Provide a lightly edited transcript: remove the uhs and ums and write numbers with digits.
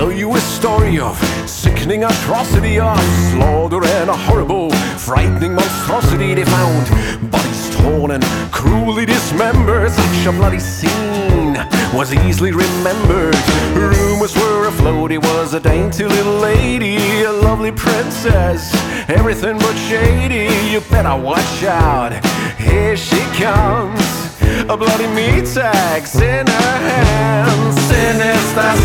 tell you a story of sickening atrocity, of slaughter and a horrible, frightening monstrosity. They found bodies torn and cruelly dismembered. Such a bloody scene was easily remembered. Rumors were afloat it was a dainty little lady, a lovely princess, everything but shady. You better watch out, here she comes, a bloody meat axe in her hands. Sinister